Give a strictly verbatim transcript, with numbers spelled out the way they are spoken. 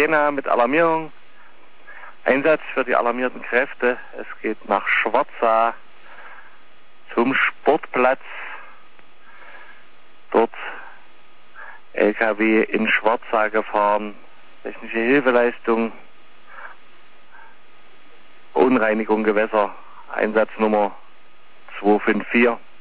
Jena mit Alarmierung. Einsatz für die alarmierten Kräfte. Es geht nach Schwarzach zum Sportplatz. Dort L K W in Schwarzach gefahren. Technische Hilfeleistung. Unreinigung Gewässer. Einsatznummer zwei fünf vier.